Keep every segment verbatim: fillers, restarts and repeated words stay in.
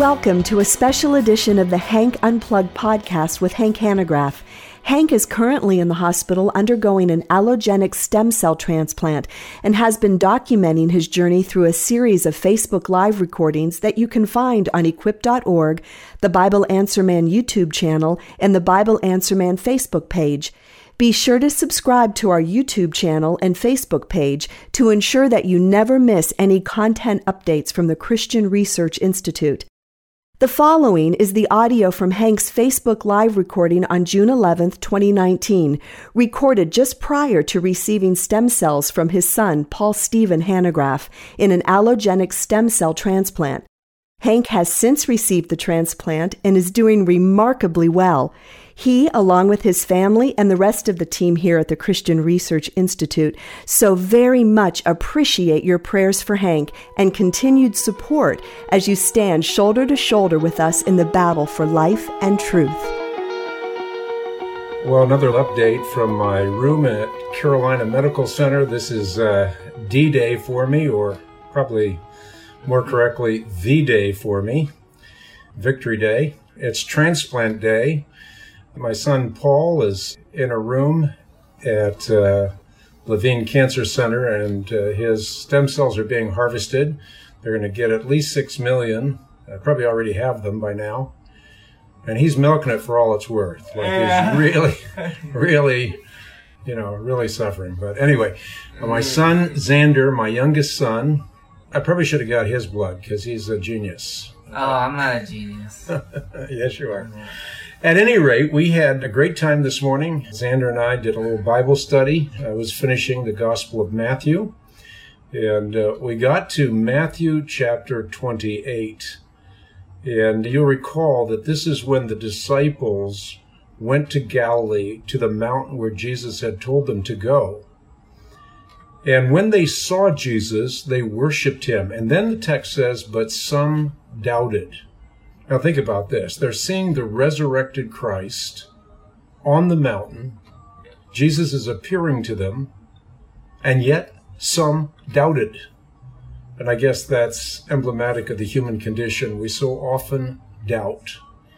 Welcome to a special edition of the Hank Unplugged podcast with Hank Hanegraaff. Hank is currently in the hospital undergoing an allogenic stem cell transplant and has been documenting his journey through a series of Facebook Live recordings that you can find on equip dot org, the Bible Answer Man YouTube channel, and the Bible Answer Man Facebook page. Be sure to subscribe to our YouTube channel and Facebook page to ensure that you never miss any content updates from the Christian Research Institute. The following is the audio from Hank's Facebook Live recording on June eleventh, twenty nineteen, recorded just prior to receiving stem cells from his son, Paul Stephen Hanegraaff, in an allogenic stem cell transplant. Hank has since received the transplant and is doing remarkably well. He, along with his family and the rest of the team here at the Christian Research Institute, so very much appreciate your prayers for Hank and continued support as you stand shoulder to shoulder with us in the battle for life and truth. Well, another update from my room at Carolina Medical Center. This is uh, D-Day for me, or probably more correctly, V-Day for me, Victory Day. It's Transplant Day. My son Paul is in a room at uh, Levine Cancer Center, and uh, his stem cells are being harvested. They're going to get at least six million. I probably already have them by now. And he's milking it for all it's worth. Like he's really, really, you know, really suffering. But anyway, my son Xander, my youngest son, I probably should have got his blood because he's a genius. Oh, I'm not a genius. Yes, you are. At any rate, we had a great time this morning. Xander and I did a little Bible study. I was finishing the Gospel of Matthew, and uh, we got to Matthew chapter twenty-eight. And you'll recall that this is when the disciples went to Galilee, to the mountain where Jesus had told them to go. And when they saw Jesus, they worshiped him. And then the text says, but some doubted. Now think about this. They're seeing the resurrected Christ on the mountain. Jesus is appearing to them, and yet some doubted. And I guess that's emblematic of the human condition. We so often doubt,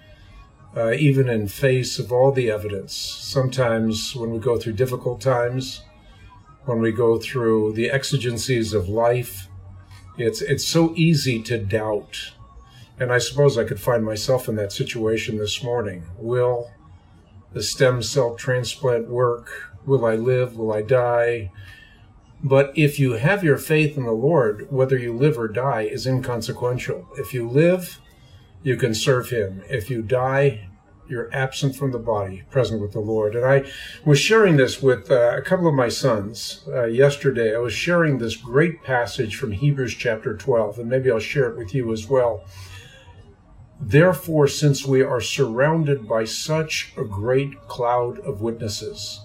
uh, even in face of all the evidence. Sometimes when we go through difficult times, when we go through the exigencies of life, it's it's so easy to doubt. And I suppose I could find myself in that situation this morning. Will the stem cell transplant work? Will I live? Will I die? But if you have your faith in the Lord, whether you live or die is inconsequential. If you live, you can serve him. If you die, you're absent from the body, present with the Lord. And I was sharing this with uh, a couple of my sons uh, yesterday. I was sharing this great passage from Hebrews chapter twelve, and maybe I'll share it with you as well. Therefore, since we are surrounded by such a great cloud of witnesses,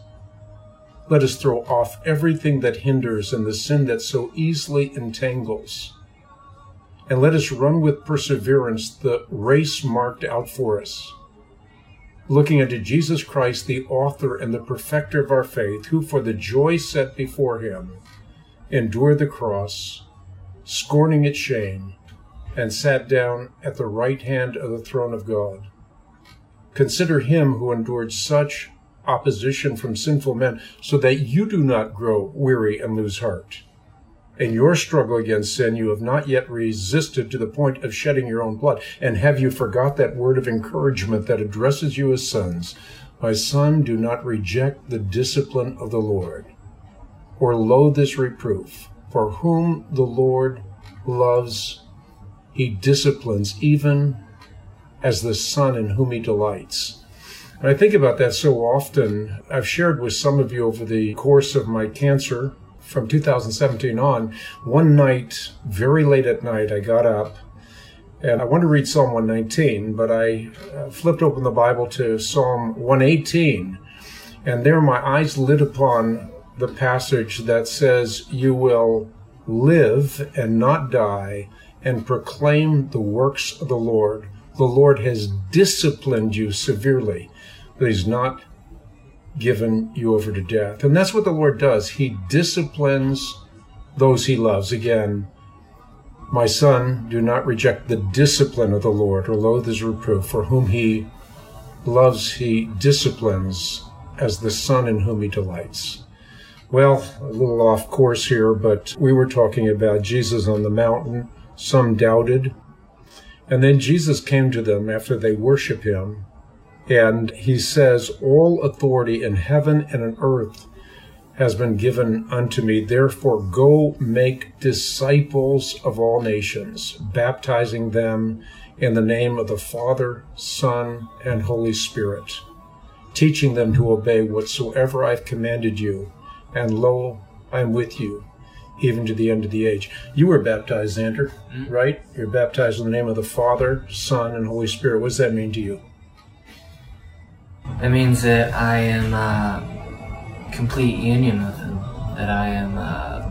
let us throw off everything that hinders and the sin that so easily entangles, and let us run with perseverance the race marked out for us, looking unto Jesus Christ, the author and the perfecter of our faith, who for the joy set before him endured the cross, scorning its shame, and sat down at the right hand of the throne of God. Consider him who endured such opposition from sinful men, so that you do not grow weary and lose heart. In your struggle against sin, you have not yet resisted to the point of shedding your own blood. And have you forgot that word of encouragement that addresses you as sons? My son, do not reject the discipline of the Lord, or loathe this reproof. For whom the Lord loves, he disciplines, even as the son in whom he delights. And I think about that so often. I've shared with some of you over the course of my cancer from two thousand seventeen on. One night, very late at night, I got up and I wanted to read Psalm one nineteen, but I uh, flipped open the Bible to Psalm one eighteen, and there my eyes lit upon the passage that says, you will live and not die, and proclaim the works of the Lord. The Lord has disciplined you severely, but he's not given you over to death. And that's what the Lord does. He disciplines those he loves. Again, My son, do not reject the discipline of the Lord or loathe his reproof, for whom he loves he disciplines as the son in whom he delights. Well, a little off course here, but we were talking about Jesus on the mountain. Some doubted. And then Jesus came to them after they worship him, and he says, all authority in heaven and on earth has been given unto me. Therefore, go make disciples of all nations, baptizing them in the name of the Father, Son, and Holy Spirit, teaching them to obey whatsoever I've commanded you. And lo, I am with you, even to the end of the age. You were baptized, Xander, mm-hmm. right? You're baptized in the name of the Father, Son, and Holy Spirit. What does that mean to you? That means that I am uh, complete union with him. That I am, uh,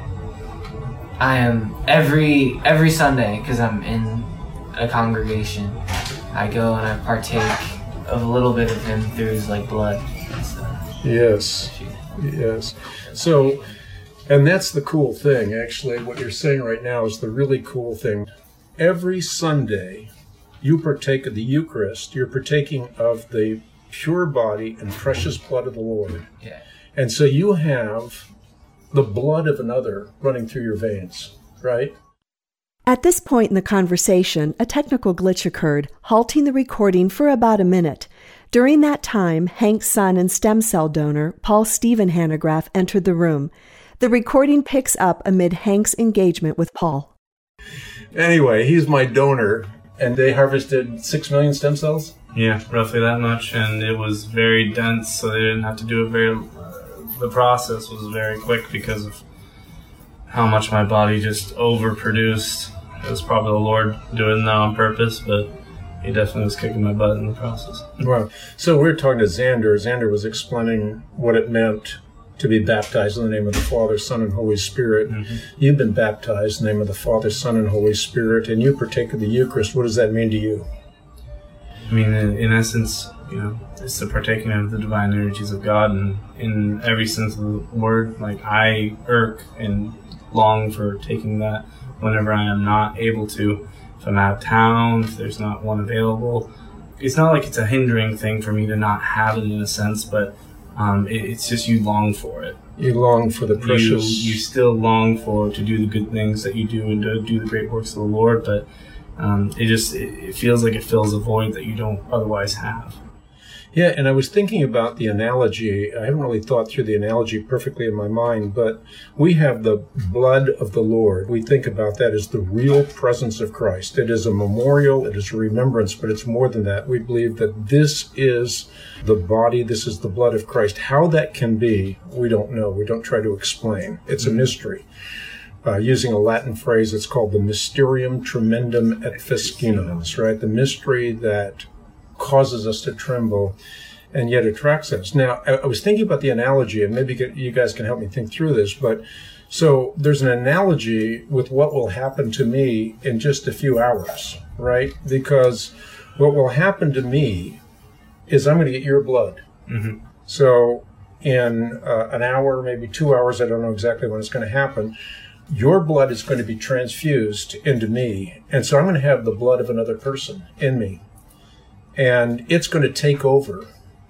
I am every every Sunday, because I'm in a congregation, I go and I partake of a little bit of him through his like blood and stuff. Yes, yes. So, and that's the cool thing, actually. What you're saying right now is the really cool thing. Every Sunday, you partake of the Eucharist. You're partaking of the pure body and precious blood of the Lord. Yeah. And so you have the blood of another running through your veins, right? At this point in the conversation, a technical glitch occurred, halting the recording for about a minute. During that time, Hank's son and stem cell donor, Paul Stephen Hanegraaff, entered the room. The recording picks up amid Hank's engagement with Paul. Anyway, he's my donor, and they harvested six million stem cells? Yeah, roughly that much, and it was very dense, so they didn't have to do it very... Uh, the process was very quick because of how much my body just overproduced. It was probably the Lord doing that on purpose, but he definitely was kicking my butt in the process. Wow. So we were talking to Xander. Xander was explaining what it meant to be baptized in the name of the Father, Son, and Holy Spirit. Mm-hmm. You've been baptized in the name of the Father, Son, and Holy Spirit, and you partake of the Eucharist. What does that mean to you? I mean, in, in essence, you know, it's the partaking of the divine energies of God, and in every sense of the word, like, I irk and long for taking that whenever I am not able to. If I'm out of town, if there's not one available, it's not like it's a hindering thing for me to not have it in a sense, but um, it, it's just you long for it. You long for the precious... You, you still long for to do the good things that you do and to do the great works of the Lord, but um, it just it, it feels like it fills a void that you don't otherwise have. Yeah, and I was thinking about the analogy. I haven't really thought through the analogy perfectly in my mind, but we have the blood of the Lord. We think about that as the real presence of Christ. It is a memorial, it is a remembrance, but it's more than that. We believe that this is the body, this is the blood of Christ. How that can be, we don't know. We don't try to explain. It's a mystery. Uh, using a Latin phrase, it's called the Mysterium Tremendum et Fescinans, right? The mystery that causes us to tremble and yet attracts us. Now, I was thinking about the analogy, and maybe you guys can help me think through this, but so there's an analogy with what will happen to me in just a few hours, right? Because what will happen to me is I'm going to get your blood. Mm-hmm. So in uh, an hour, maybe two hours, I don't know exactly when it's going to happen, your blood is going to be transfused into me, and so I'm going to have the blood of another person in me. And it's going to take over.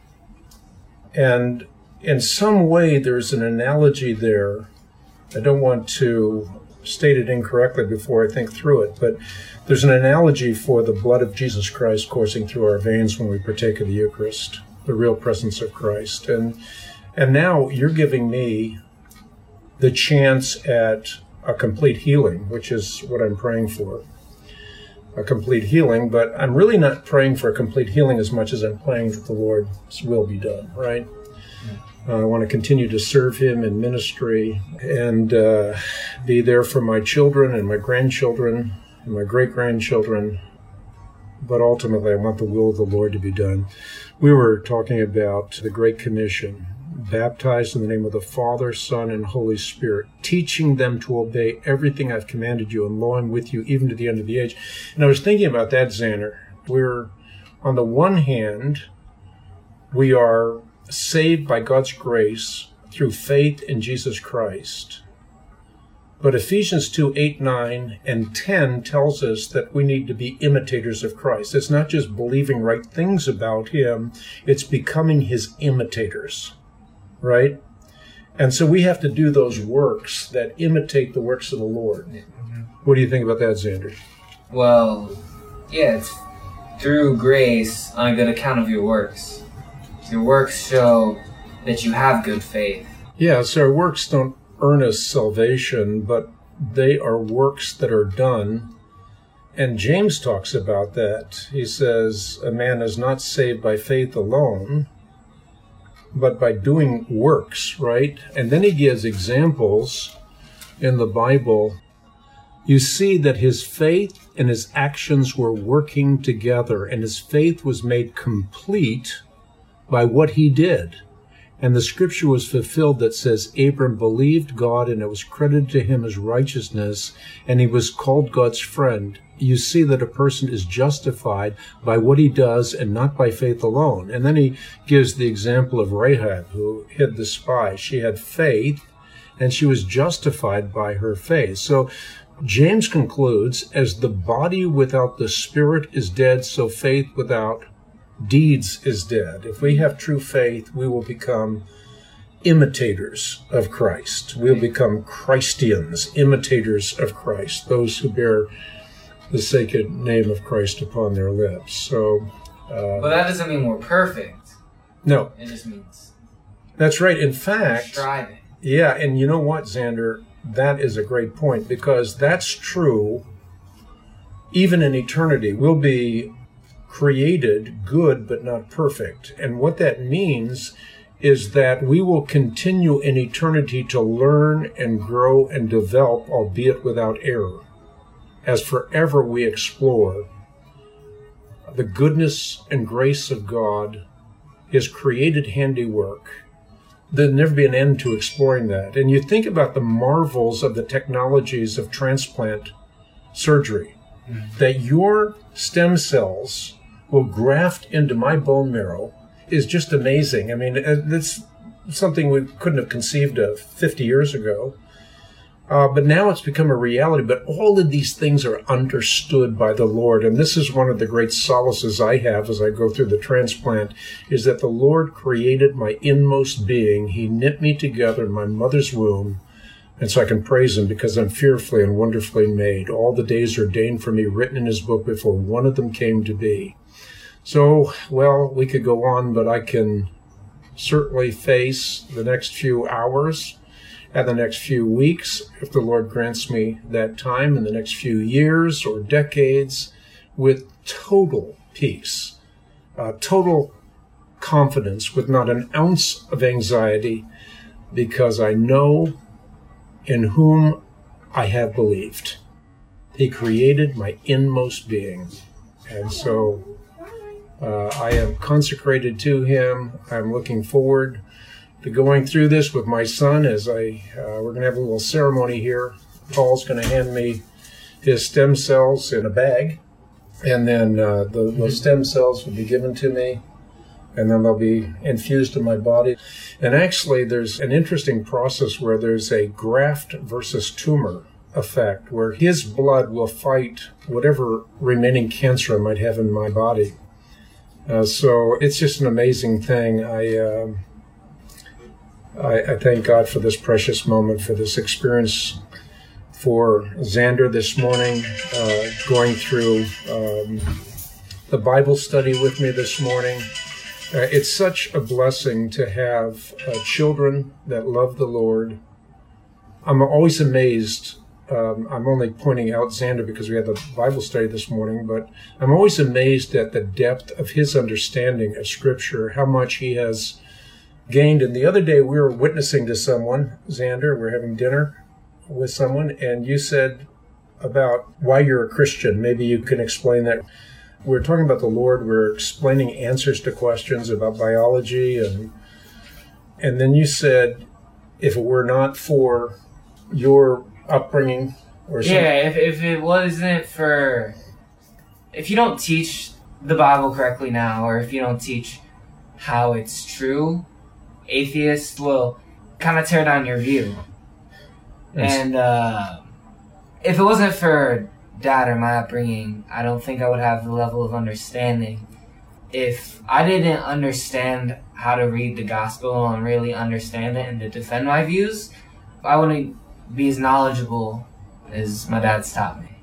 And in some way, there's an analogy there. I don't want to state it incorrectly before I think through it, but there's an analogy for the blood of Jesus Christ coursing through our veins when we partake of the Eucharist, the real presence of Christ. And and now you're giving me the chance at a complete healing, which is what I'm praying for. A complete healing, but I'm really not praying for a complete healing as much as I'm praying that the Lord's will be done, right? Uh, I want to continue to serve Him in ministry and uh, be there for my children and my grandchildren and my great-grandchildren, but ultimately I want the will of the Lord to be done. We were talking about the Great Commission, baptized in the name of the Father, Son, and Holy Spirit, teaching them to obey everything I've commanded you, and lo, I'm with you even to the end of the age. And I was thinking about that, Xander. We're, on the one hand, we are saved by God's grace through faith in Jesus Christ. But Ephesians two, eight, nine, and ten tells us that we need to be imitators of Christ. It's not just believing right things about him, it's becoming his imitators, right? And so we have to do those works that imitate the works of the Lord. Mm-hmm. What do you think about that, Xander? Well, yeah, it's through grace on a good account of your works. Your works show that you have good faith. Yeah, so our works don't earn us salvation, but they are works that are done. And James talks about that. He says, a man is not saved by faith alone, but by doing works, right? And then he gives examples in the Bible. You see that his faith and his actions were working together, and his faith was made complete by what he did. And the scripture was fulfilled that says, Abram believed God, and it was credited to him as righteousness, and he was called God's friend. You see that a person is justified by what he does and not by faith alone. And then he gives the example of Rahab, who hid the spy. She had faith, and she was justified by her faith. So James concludes, as the body without the spirit is dead, so faith without deeds is dead. If we have true faith, we will become imitators of Christ. We'll become Christians, imitators of Christ, those who bear the sacred name of Christ upon their lips. So, uh, but that doesn't mean we're perfect. No. It just means that's right. In fact, striving. Yeah, and you know what, Xander? That is a great point, because that's true even in eternity. We'll be created good but not perfect. And what that means is that we will continue in eternity to learn and grow and develop, albeit without error, as forever we explore the goodness and grace of God, his created handiwork. There'll never be an end to exploring that. And you think about the marvels of the technologies of transplant surgery, mm-hmm. that your stem cells will graft into my bone marrow is just amazing. I mean, that's something we couldn't have conceived of fifty years ago. Uh, but now it's become a reality. But all of these things are understood by the Lord. And this is one of the great solaces I have as I go through the transplant, is that the Lord created my inmost being. He knit me together in my mother's womb. And so I can praise him because I'm fearfully and wonderfully made. All the days ordained for me, written in his book before one of them came to be. So, well, we could go on, but I can certainly face the next few hours and the next few weeks, if the Lord grants me that time, in the next few years or decades, with total peace, uh, total confidence, with not an ounce of anxiety, because I know in whom I have believed. He created my inmost being. And so uh, I am consecrated to him. I'm looking forward to going through this with my son as I, uh, we're going to have a little ceremony here. Paul's going to hand me his stem cells in a bag, and then uh, the, those stem cells will be given to me, and then they'll be infused in my body. And actually, there's an interesting process where there's a graft versus tumor effect, where his blood will fight whatever remaining cancer I might have in my body. Uh, so it's just an amazing thing. I, uh, I I thank God for this precious moment, for this experience, for Xander this morning, uh, going through um, the Bible study with me this morning. Uh, it's such a blessing to have uh, children that love the Lord. I'm always amazed. Um, I'm only pointing out Xander because we had the Bible study this morning, but I'm always amazed at the depth of his understanding of Scripture, how much he has gained. And the other day we were witnessing to someone, Xander, we were having dinner with someone, and you said about why you're a Christian. Maybe you can explain that. We're talking about the Lord. We're explaining answers to questions about biology, and and then you said, if it were not for your upbringing or something. Yeah, if, if it wasn't for, if you don't teach the Bible correctly now, or if you don't teach how it's true, atheists will kind of tear down your view. And uh, if it wasn't for Dad or my upbringing, I don't think I would have the level of understanding. If I didn't understand how to read the gospel and really understand it and to defend my views, I wouldn't be as knowledgeable as my dad's taught me.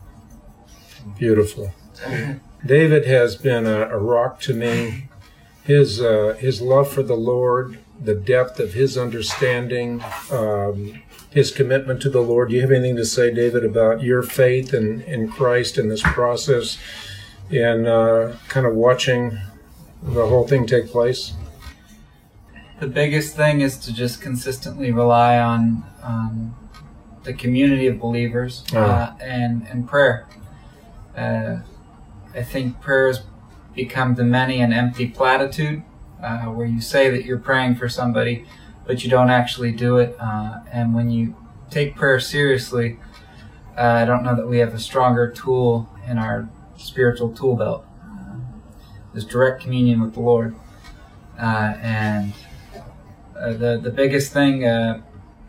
Beautiful. David has been a, a rock to me. His uh, his love for the Lord, the depth of his understanding, um, his commitment to the Lord. Do you have anything to say, David, about your faith in, in Christ in this process and uh, kind of watching the whole thing take place? The biggest thing is to just consistently rely on um, the community of believers uh, uh, and, and prayer. Uh, I think prayer has become to many an empty platitude, uh, where you say that you're praying for somebody, but you don't actually do it. Uh, and when you take prayer seriously, uh, I don't know that we have a stronger tool in our spiritual tool belt. Uh, this direct communion with the Lord. Uh, and uh, the, the biggest thing, uh,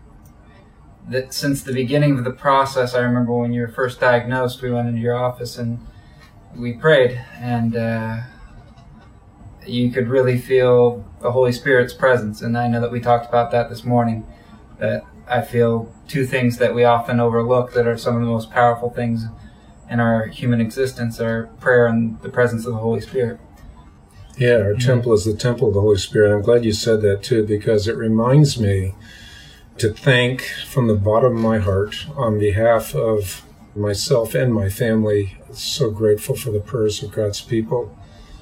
that since the beginning of the process, I remember when you were first diagnosed, we went into your office and we prayed, and uh, you could really feel the Holy Spirit's presence. And I know that we talked about that this morning, that I feel two things that we often overlook that are some of the most powerful things in our human existence are prayer and the presence of the Holy Spirit. Yeah, our mm-hmm. temple is the temple of the Holy Spirit. I'm glad you said that too, because it reminds me to thank from the bottom of my heart on behalf of myself and my family. So grateful for the prayers of God's people.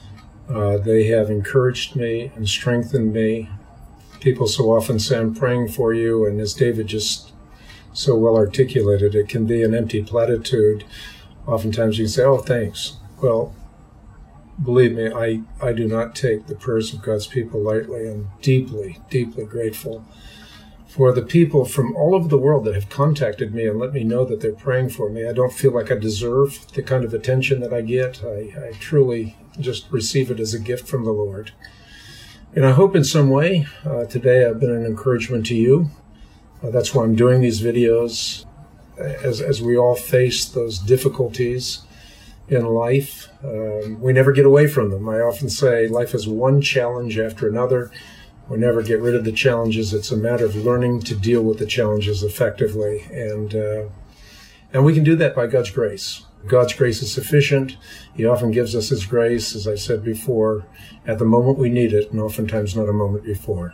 Uh, they have encouraged me and strengthened me. People so often say, I'm praying for you, and as David just so well articulated, it can be an empty platitude. Oftentimes you can say, oh, thanks. Well, believe me, I, I do not take the prayers of God's people lightly. I'm deeply, deeply grateful for the people from all over the world that have contacted me and let me know that they're praying for me. I don't feel like I deserve the kind of attention that I get. I, I truly just receive it as a gift from the Lord. And I hope in some way uh, today I've been an encouragement to you. Uh, that's why I'm doing these videos. As, as we all face those difficulties in life, um, we never get away from them. I often say life is one challenge after another. We never get rid of the challenges. It's a matter of learning to deal with the challenges effectively. And uh, and we can do that by God's grace. God's grace is sufficient. He often gives us his grace, as I said before, at the moment we need it, and oftentimes not a moment before.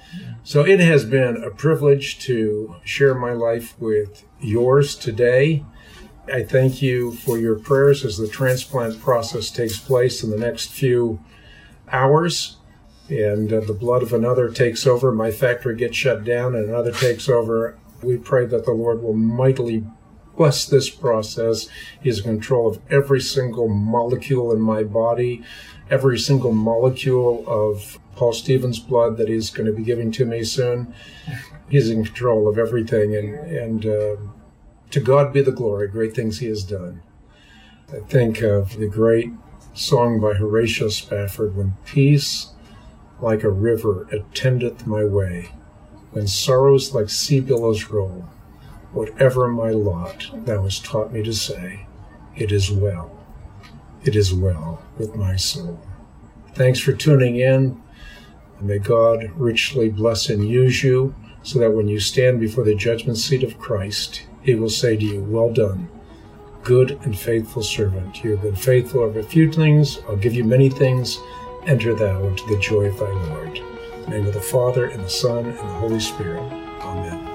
So it has been a privilege to share my life with yours today. I thank you for your prayers as the transplant process takes place in the next few hours. And uh, the blood of another takes over. My factory gets shut down and another takes over. We pray that the Lord will mightily bless this process. He is in control of every single molecule in my body, every single molecule of Paul Stevens' blood that he's going to be giving to me soon. He's in control of everything. And, and uh, to God be the glory, great things he has done. I think of the great song by Horatio Spafford, when peace like a river attendeth my way, when sorrows like sea billows roll, whatever my lot, thou hast taught me to say, it is well, it is well with my soul. Thanks for tuning in. May God richly bless and use you, so that when you stand before the judgment seat of Christ, he will say to you, well done, good and faithful servant. You have been faithful over a few things, I'll give you many things. Enter thou into the joy of thy Lord. In the name of the Father, and the Son, and the Holy Spirit. Amen.